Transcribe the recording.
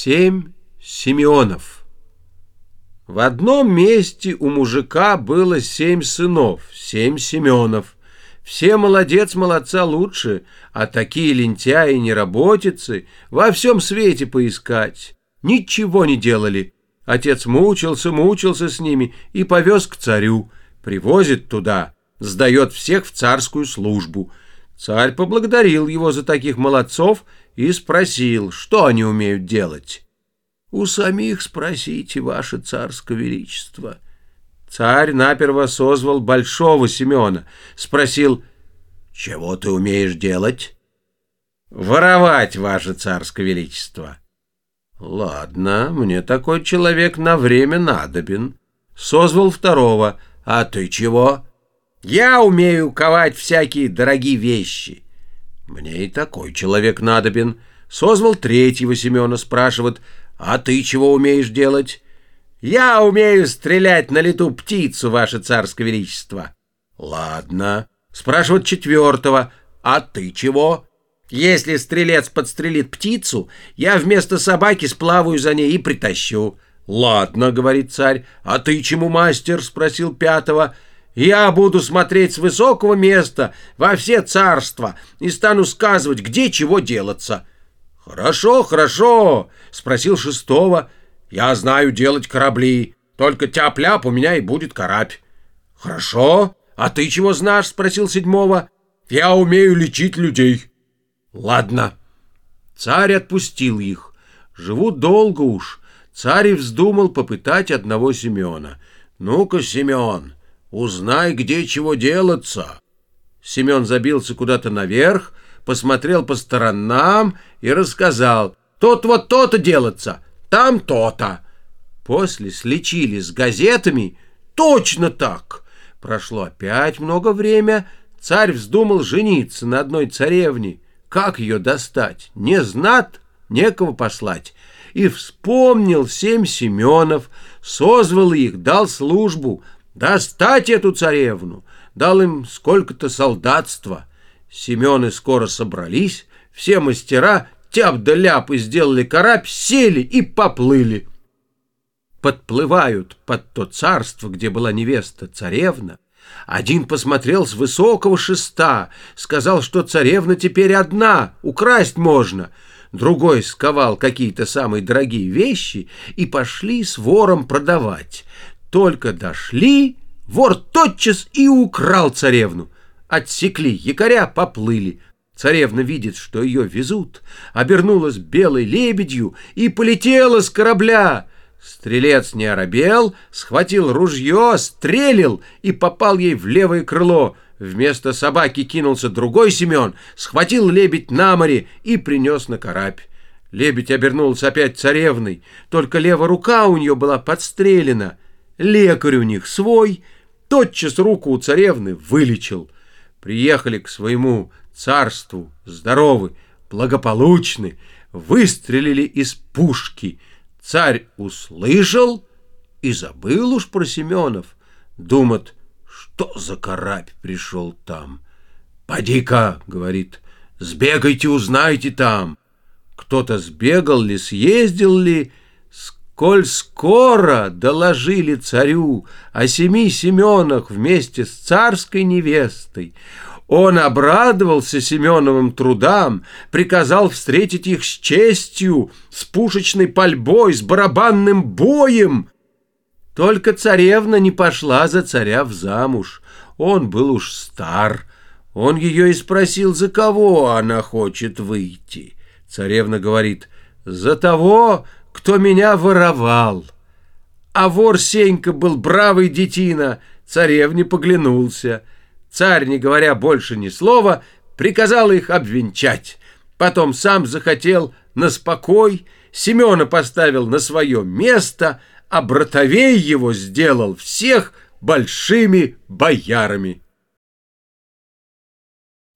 7 Симеонов. В одном месте у мужика было 7 сынов, 7 Семенов. Все молодец молодца лучше, а такие лентяи неработицы во всем свете поискать. Ничего не делали. Отец мучился с ними и повез к царю. Привозит туда, сдает всех в царскую службу. Царь поблагодарил его за таких молодцов и спросил, что они умеют делать. «У самих спросите, ваше царское величество». Царь наперво созвал большого Семена, спросил, «Чего ты умеешь делать?» «Воровать, ваше царское величество». «Ладно, мне такой человек на время надобен». Созвал второго, «А ты чего?» «Я умею ковать всякие дорогие вещи». «Мне и такой человек надобен». Созвал третьего Семена, спрашивает, «А ты чего умеешь делать?» «Я умею стрелять на лету птицу, ваше царское величество». «Ладно». Спрашивает четвертого, «А ты чего?» «Если стрелец подстрелит птицу, я вместо собаки сплаваю за ней и притащу». «Ладно», — говорит царь. «А ты чему мастер?» — спросил пятого. «Я буду смотреть с высокого места во все царства и стану сказывать, где чего делаться». «Хорошо, хорошо», — спросил шестого. «Я знаю делать корабли, только тяп-ляп у меня и будет карабь». «Хорошо, а ты чего знаешь?» — спросил седьмого. «Я умею лечить людей». «Ладно». Царь отпустил их. Живут долго уж. Царь вздумал попытать одного Семена. «Ну-ка, Семен, узнай, где чего делаться». Семен забился куда-то наверх, посмотрел по сторонам и рассказал. «Тут вот то-то делаться, там то-то». После сличили с газетами. Точно так. Прошло опять много времени. Царь вздумал жениться на одной царевне. Как ее достать? Не знат, некого послать. И вспомнил 7 Семенов, созвал их, дал службу. Достать эту царевну. Дал им сколько-то солдатства. Семены скоро собрались, все мастера тяп да ляп и сделали карабь, сели и поплыли. Подплывают под то царство, где была невеста царевна. Один посмотрел с высокого шеста, сказал, что царевна теперь одна, украсть можно. Другой сковал какие-то самые дорогие вещи и пошли с вором продавать. Только дошли, вор тотчас и украл царевну. Отсекли якоря, поплыли. Царевна видит, что ее везут, обернулась белой лебедью и полетела с корабля. Стрелец не оробел, схватил ружье, стрелил и попал ей в левое крыло. Вместо собаки кинулся другой Семен, схватил лебедь на море и принес на карабь. Лебедь обернулся опять царевной, только левая рука у нее была подстрелена. Лекарь у них свой, тотчас руку у царевны вылечил. Приехали к своему царству, здоровы, благополучны, выстрелили из пушки. Царь услышал и забыл уж про Семенов. Думает, что за карабь пришел там. «Поди-ка», — говорит, — «сбегайте, узнайте там». Кто-то сбегал ли, съездил ли, сколь скоро доложили царю о 7 Семенах вместе с царской невестой. Он обрадовался Семеновым трудам, приказал встретить их с честью, с пушечной пальбой, с барабанным боем. Только царевна не пошла за царя в замуж. Он был уж стар. Он ее и спросил, за кого она хочет выйти. Царевна говорит, за того, кто меня воровал. А вор Сенька был бравый детина, царевне поглянулся. Царь, не говоря больше ни слова, приказал их обвенчать. Потом сам захотел на спокой, Семена поставил на свое место, а братовей его сделал всех большими боярами.